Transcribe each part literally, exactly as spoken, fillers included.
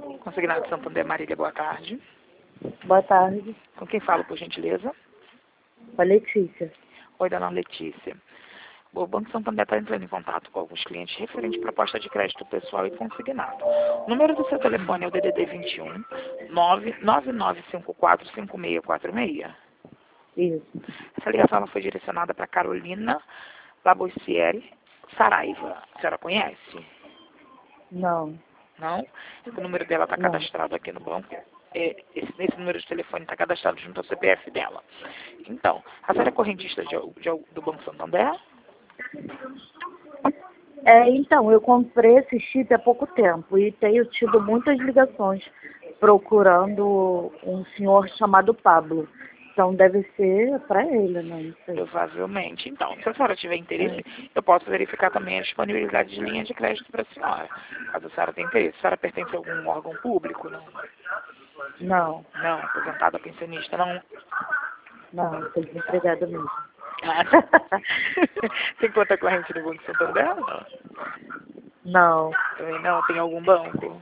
Consignado Santander Marília, boa tarde. Boa tarde. Com quem falo, por gentileza? Com a Letícia. Oi, dona Letícia. O Banco Santander está entrando em contato com alguns clientes referente à proposta de crédito pessoal e consignado. O número do seu telefone é o D D D vinte e um, nove nove nove cinco quatro cinco seis quatro seis. Isso. Essa ligação ela foi direcionada para Carolina Labossieri Saraiva. A senhora conhece? Não. Não? O número dela está Não. cadastrado aqui no banco. É, esse, esse número de telefone está cadastrado junto ao C P F dela. Então, a senhora é correntista de, de, do Banco Santander? É, então, eu comprei esse chip há pouco tempo e tenho tido muitas ligações procurando um senhor chamado Pablo. Então deve ser para ele, né? Não sei. Provavelmente. Então, se a senhora tiver interesse, É. eu posso verificar também a disponibilidade de linha de crédito para a senhora. Caso a senhora tenha interesse. A senhora pertence a algum órgão público? Não? Não, Não, aposentada, pensionista, não? não, estou desempregada mesmo. Ah, tem conta corrente no Banco Santander? Não. Não, Também não? Tem algum banco?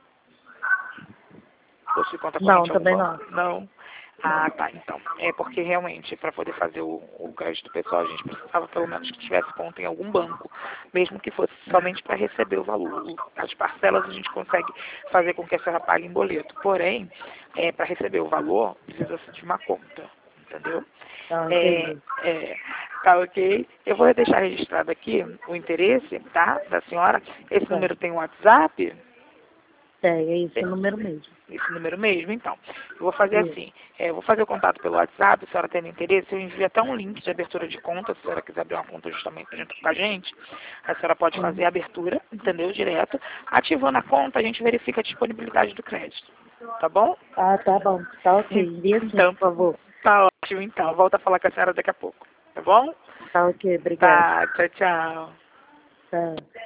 Possui conta corrente não, em algum também banco? não. Não? Ah, tá, então. É porque realmente, para poder fazer o, o crédito pessoal, a gente precisava pelo menos que tivesse conta em algum banco, mesmo que fosse somente para receber o valor. O- As parcelas a gente consegue fazer com que a senhora pague em boleto. Porém, é, para receber o valor, precisa-se de uma conta, entendeu? Não, É, entendi. é, tá ok? Eu vou deixar registrado aqui o interesse, tá, da senhora. Esse Tá. número tem um WhatsApp? Tem, é esse o número mesmo. Esse número mesmo, então. Eu vou fazer Isso. assim, é, eu vou fazer o contato pelo WhatsApp, se a senhora tem interesse, eu envio até um link de abertura de conta, se a senhora quiser abrir uma conta justamente junto com a gente, a senhora pode fazer a abertura, entendeu, direto. Ativando a conta, a gente verifica a disponibilidade do crédito, tá bom? Ah, tá bom. Tá ok. Envia sim, Então, por favor. tá ótimo, então. Volto a falar com a senhora daqui a pouco, tá bom? Tá ok, obrigada. Tá, tchau, tchau. Tá.